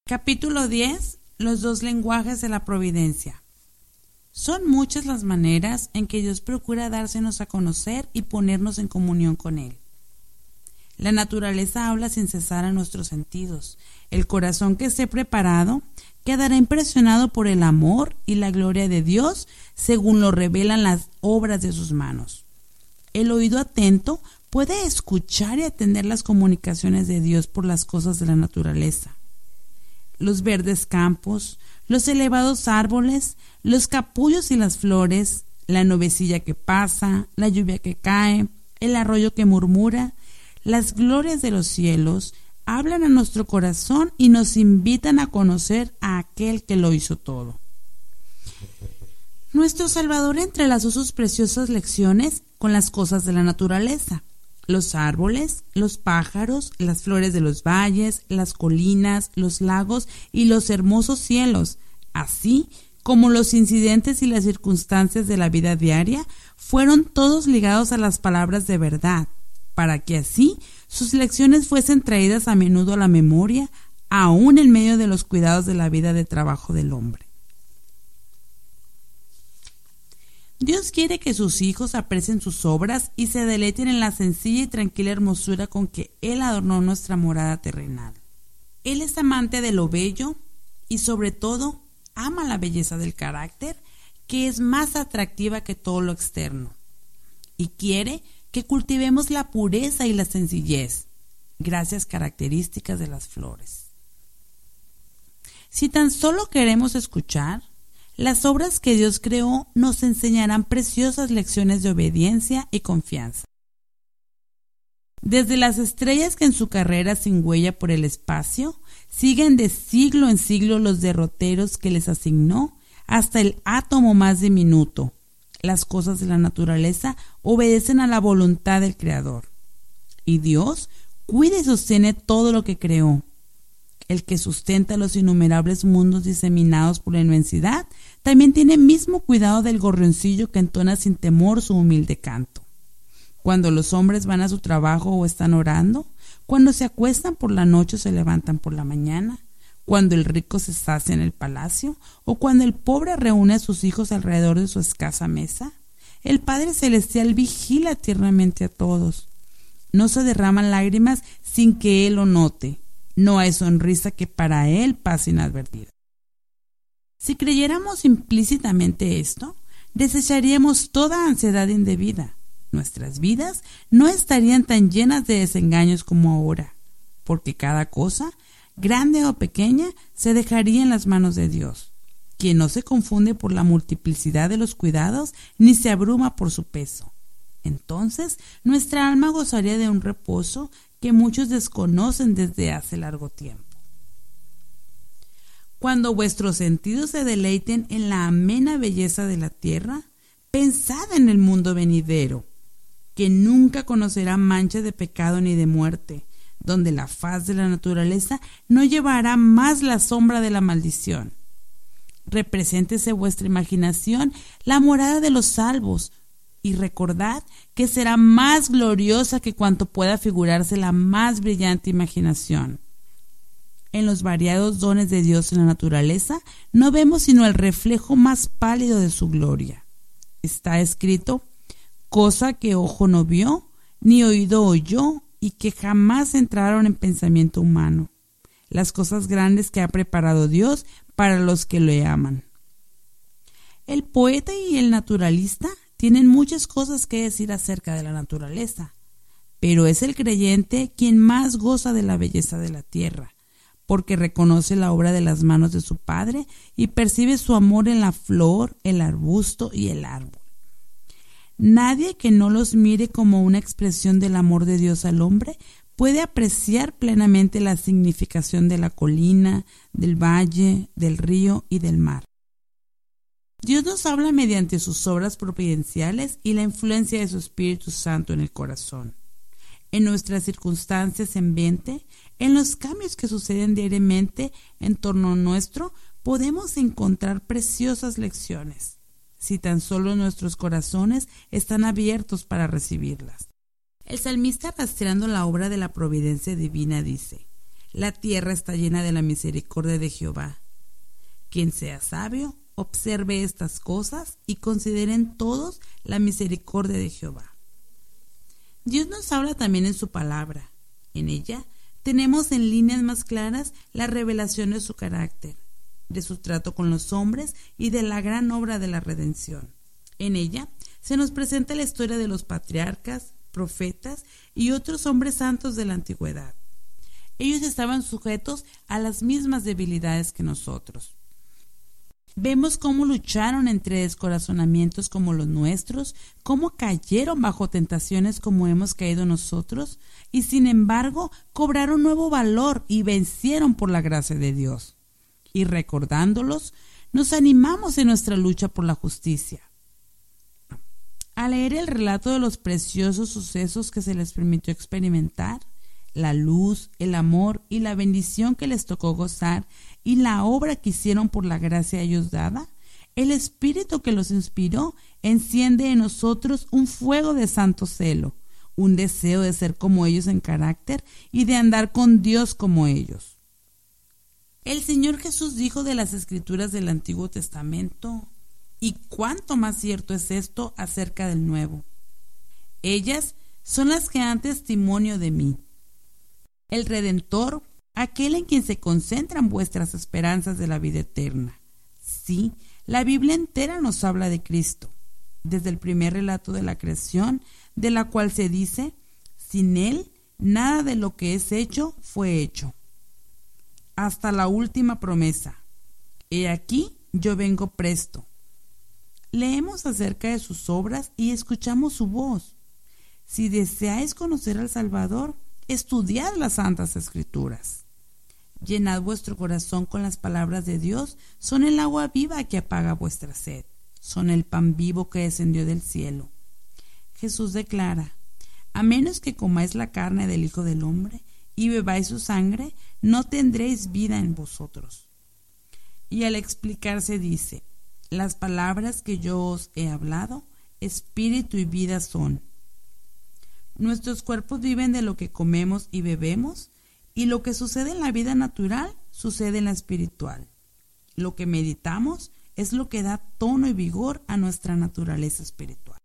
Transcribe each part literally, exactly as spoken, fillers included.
Capítulo diez. Los dos lenguajes de la providencia. Son muchas las maneras en que Dios procura dársenos a conocer y ponernos en comunión con Él. La naturaleza habla sin cesar a nuestros sentidos. El corazón que esté preparado quedará impresionado por el amor y la gloria de Dios según lo revelan las obras de sus manos. El oído atento puede escuchar y atender las comunicaciones de Dios por las cosas de la naturaleza. Los verdes campos, los elevados árboles, los capullos y las flores, la nubecilla que pasa, la lluvia que cae, el arroyo que murmura, las glorias de los cielos, hablan a nuestro corazón y nos invitan a conocer a aquel que lo hizo todo. Nuestro Salvador entrelazó sus preciosas lecciones con las cosas de la naturaleza. Los árboles, los pájaros, las flores de los valles, las colinas, los lagos y los hermosos cielos, así como los incidentes y las circunstancias de la vida diaria, fueron todos ligados a las palabras de verdad, para que así sus lecciones fuesen traídas a menudo a la memoria, aún en medio de los cuidados de la vida de trabajo del hombre. Dios quiere que sus hijos aprecien sus obras y se deleiten en la sencilla y tranquila hermosura con que Él adornó nuestra morada terrenal. Él es amante de lo bello y sobre todo ama la belleza del carácter, que es más atractiva que todo lo externo, y quiere que cultivemos la pureza y la sencillez, gracias características de las flores. Si tan solo queremos escuchar, las obras que Dios creó nos enseñarán preciosas lecciones de obediencia y confianza. Desde las estrellas que en su carrera sin huella por el espacio siguen de siglo en siglo los derroteros que les asignó, hasta el átomo más diminuto, las cosas de la naturaleza obedecen a la voluntad del Creador. Y Dios cuida y sostiene todo lo que creó. El que sustenta los innumerables mundos diseminados por la inmensidad, también tiene mismo cuidado del gorrioncillo que entona sin temor su humilde canto. Cuando los hombres van a su trabajo o están orando, cuando se acuestan por la noche o se levantan por la mañana, cuando el rico se sacia en el palacio o cuando el pobre reúne a sus hijos alrededor de su escasa mesa, el Padre Celestial vigila tiernamente a todos. No se derraman lágrimas sin que Él lo note. No hay sonrisa que para Él pase inadvertida. Si creyéramos implícitamente esto, desecharíamos toda ansiedad indebida. Nuestras vidas no estarían tan llenas de desengaños como ahora, porque cada cosa, grande o pequeña, se dejaría en las manos de Dios, quien no se confunde por la multiplicidad de los cuidados ni se abruma por su peso. Entonces, nuestra alma gozaría de un reposo que muchos desconocen desde hace largo tiempo. Cuando vuestros sentidos se deleiten en la amena belleza de la tierra, pensad en el mundo venidero, que nunca conocerá mancha de pecado ni de muerte, donde la faz de la naturaleza no llevará más la sombra de la maldición. Represéntese vuestra imaginación la morada de los salvos, y recordad que será más gloriosa que cuanto pueda figurarse la más brillante imaginación. En los variados dones de Dios en la naturaleza no vemos sino el reflejo más pálido de su gloria. Está escrito: cosa que ojo no vio, ni oído oyó, y que jamás entraron en pensamiento humano, las cosas grandes que ha preparado Dios para los que le aman. El poeta y el naturalista tienen muchas cosas que decir acerca de la naturaleza, pero es el creyente quien más goza de la belleza de la tierra, porque reconoce la obra de las manos de su Padre y percibe su amor en la flor, el arbusto y el árbol. Nadie que no los mire como una expresión del amor de Dios al hombre puede apreciar plenamente la significación de la colina, del valle, del río y del mar. Dios nos habla mediante sus obras providenciales y la influencia de su Espíritu Santo en el corazón. En nuestras circunstancias en mente, en los cambios que suceden diariamente en torno nuestro, podemos encontrar preciosas lecciones, si tan solo nuestros corazones están abiertos para recibirlas. El salmista, rastreando la obra de la providencia divina, dice: La tierra está llena de la misericordia de Jehová. Quien sea sabio, observe estas cosas y consideren todos la misericordia de Jehová. Dios nos habla también en su palabra. En ella tenemos en líneas más claras la revelación de su carácter, de su trato con los hombres y de la gran obra de la redención. En ella se nos presenta la historia de los patriarcas, profetas y otros hombres santos de la antigüedad. Ellos estaban sujetos a las mismas debilidades que nosotros. Vemos cómo lucharon entre descorazonamientos como los nuestros, cómo cayeron bajo tentaciones como hemos caído nosotros, y sin embargo cobraron nuevo valor y vencieron por la gracia de Dios. Y recordándolos, nos animamos en nuestra lucha por la justicia. Al leer el relato de los preciosos sucesos que se les permitió experimentar, la luz, el amor y la bendición que les tocó gozar y la obra que hicieron por la gracia a ellos dada, el Espíritu que los inspiró enciende en nosotros un fuego de santo celo, un deseo de ser como ellos en carácter y de andar con Dios como ellos. El Señor Jesús dijo de las Escrituras del Antiguo Testamento, y cuánto más cierto es esto acerca del Nuevo. Ellas son las que dan testimonio de mí. El Redentor, aquel en quien se concentran vuestras esperanzas de la vida eterna. Sí, la Biblia entera nos habla de Cristo, desde el primer relato de la creación, de la cual se dice, sin Él, nada de lo que es hecho fue hecho. Hasta la última promesa, he aquí, yo vengo presto. Leemos acerca de sus obras y escuchamos su voz. Si deseáis conocer al Salvador, estudiad las Santas Escrituras. Llenad vuestro corazón con las palabras de Dios, son el agua viva que apaga vuestra sed, son el pan vivo que descendió del cielo. Jesús declara, a menos que comáis la carne del Hijo del Hombre y bebáis su sangre, no tendréis vida en vosotros. Y al explicarse dice, las palabras que yo os he hablado, espíritu y vida son. Nuestros cuerpos viven de lo que comemos y bebemos, y lo que sucede en la vida natural sucede en la espiritual. Lo que meditamos es lo que da tono y vigor a nuestra naturaleza espiritual.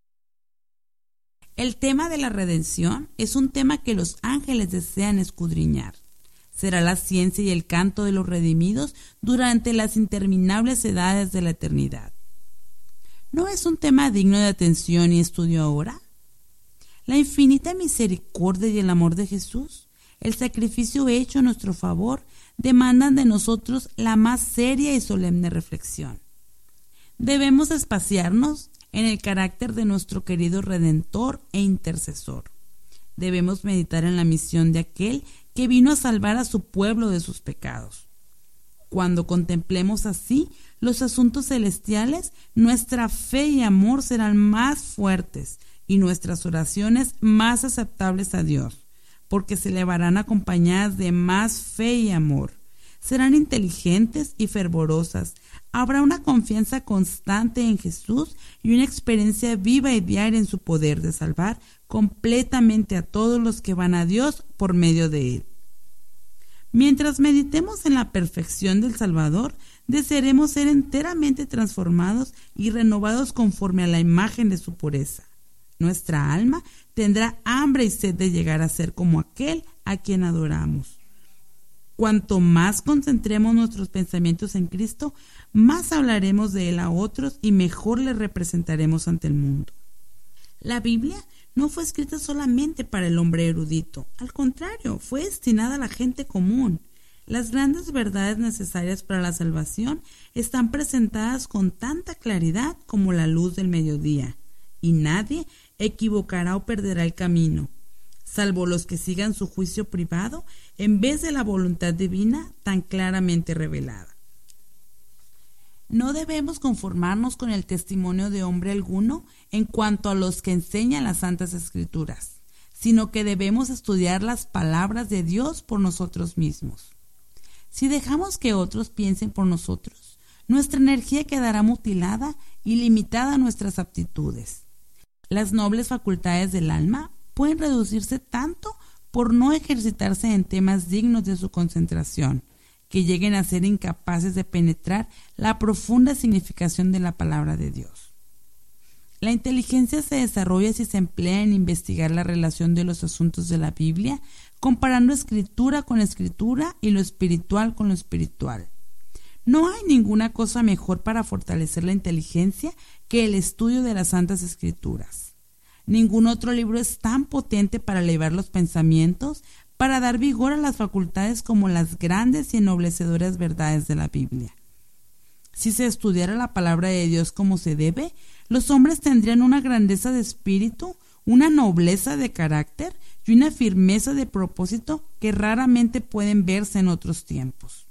El tema de la redención es un tema que los ángeles desean escudriñar. Será la ciencia y el canto de los redimidos durante las interminables edades de la eternidad. ¿No es un tema digno de atención y estudio ahora? La infinita misericordia y el amor de Jesús, el sacrificio hecho a nuestro favor, demandan de nosotros la más seria y solemne reflexión. Debemos espaciarnos en el carácter de nuestro querido Redentor e Intercesor. Debemos meditar en la misión de aquel que vino a salvar a su pueblo de sus pecados. Cuando contemplemos así los asuntos celestiales, nuestra fe y amor serán más fuertes y nuestras oraciones más aceptables a Dios, porque se elevarán acompañadas de más fe y amor. Serán inteligentes y fervorosas. Habrá una confianza constante en Jesús y una experiencia viva y diaria en su poder de salvar completamente a todos los que van a Dios por medio de Él. Mientras meditemos en la perfección del Salvador, desearemos ser enteramente transformados y renovados conforme a la imagen de su pureza. Nuestra alma tendrá hambre y sed de llegar a ser como aquel a quien adoramos. Cuanto más concentremos nuestros pensamientos en Cristo, más hablaremos de Él a otros y mejor le representaremos ante el mundo. La Biblia no fue escrita solamente para el hombre erudito, al contrario, fue destinada a la gente común. Las grandes verdades necesarias para la salvación están presentadas con tanta claridad como la luz del mediodía, y nadie equivocará o perderá el camino, salvo los que sigan su juicio privado en vez de la voluntad divina tan claramente revelada. No debemos conformarnos con el testimonio de hombre alguno en cuanto a los que enseñan las Santas Escrituras, sino que debemos estudiar las palabras de Dios por nosotros mismos. Si dejamos que otros piensen por nosotros, nuestra energía quedará mutilada y limitada a nuestras aptitudes. Las nobles facultades del alma pueden reducirse tanto por no ejercitarse en temas dignos de su concentración, que lleguen a ser incapaces de penetrar la profunda significación de la palabra de Dios. La inteligencia se desarrolla si se emplea en investigar la relación de los asuntos de la Biblia, comparando escritura con escritura y lo espiritual con lo espiritual. No hay ninguna cosa mejor para fortalecer la inteligencia que el estudio de las Santas Escrituras. Ningún otro libro es tan potente para elevar los pensamientos, para dar vigor a las facultades como las grandes y ennoblecedoras verdades de la Biblia. Si se estudiara la palabra de Dios como se debe, los hombres tendrían una grandeza de espíritu, una nobleza de carácter y una firmeza de propósito que raramente pueden verse en otros tiempos.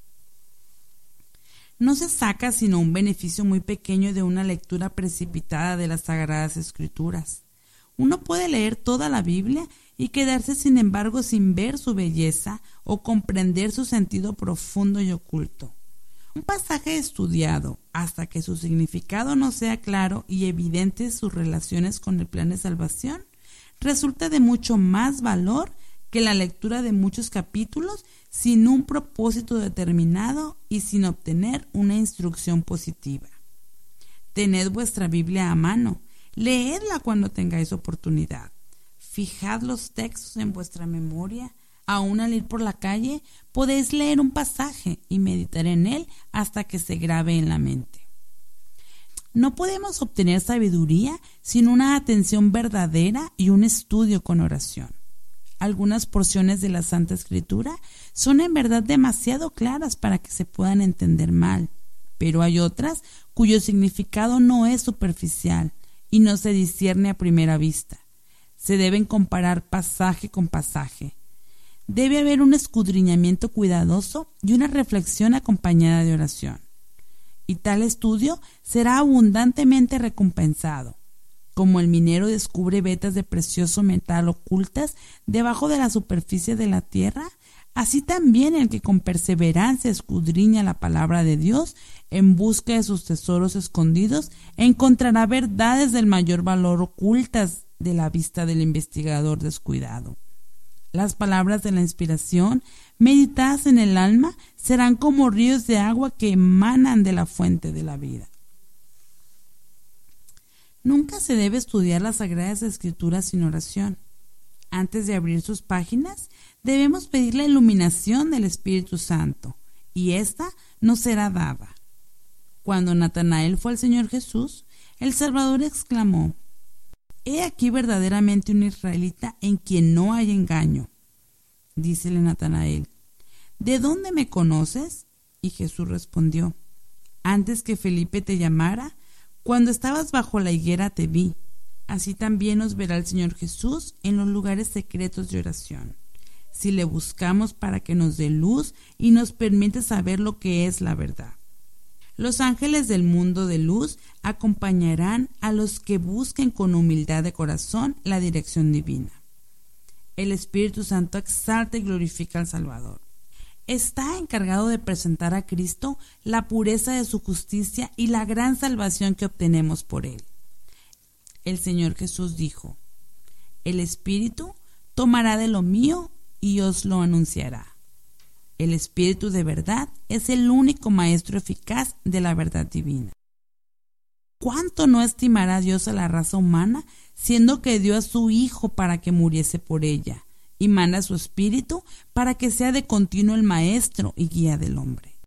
No se saca sino un beneficio muy pequeño de una lectura precipitada de las Sagradas Escrituras. Uno puede leer toda la Biblia y quedarse sin embargo sin ver su belleza o comprender su sentido profundo y oculto. Un pasaje estudiado hasta que su significado no sea claro y evidente sus relaciones con el plan de salvación resulta de mucho más valor que la lectura de muchos capítulos sin un propósito determinado y sin obtener una instrucción positiva. Tened vuestra Biblia a mano, leedla cuando tengáis oportunidad. Fijad los textos en vuestra memoria. Aún al ir por la calle, podéis leer un pasaje y meditar en él hasta que se grabe en la mente. No podemos obtener sabiduría sin una atención verdadera y un estudio con oración. Algunas porciones de la Santa Escritura son en verdad demasiado claras para que se puedan entender mal, pero hay otras cuyo significado no es superficial y no se discierne a primera vista. Se deben comparar pasaje con pasaje. Debe haber un escudriñamiento cuidadoso y una reflexión acompañada de oración. Y tal estudio será abundantemente recompensado. Como el minero descubre vetas de precioso metal ocultas debajo de la superficie de la tierra, así también el que con perseverancia escudriña la palabra de Dios en busca de sus tesoros escondidos encontrará verdades del mayor valor ocultas de la vista del investigador descuidado. Las palabras de la inspiración, meditadas en el alma, serán como ríos de agua que emanan de la fuente de la vida. Nunca se debe estudiar las Sagradas Escrituras sin oración. Antes de abrir sus páginas, debemos pedir la iluminación del Espíritu Santo, y ésta nos será dada. Cuando Natanael fue al Señor Jesús, el Salvador exclamó: «He aquí verdaderamente un israelita en quien no hay engaño». Dícele Natanael: «¿De dónde me conoces?». Y Jesús respondió: «Antes que Felipe te llamara, cuando estabas bajo la higuera te vi». Así también nos verá el Señor Jesús en los lugares secretos de oración, si le buscamos para que nos dé luz y nos permite saber lo que es la verdad. Los ángeles del mundo de luz acompañarán a los que busquen con humildad de corazón la dirección divina. El Espíritu Santo exalta y glorifica al Salvador. Está encargado de presentar a Cristo la pureza de su justicia y la gran salvación que obtenemos por él. El Señor Jesús dijo: «El Espíritu tomará de lo mío y os lo anunciará». El Espíritu de verdad es el único maestro eficaz de la verdad divina. ¿Cuánto no estimará Dios a la raza humana, siendo que dio a su Hijo para que muriese por ella, y manda a su Espíritu para que sea de continuo el maestro y guía del hombre?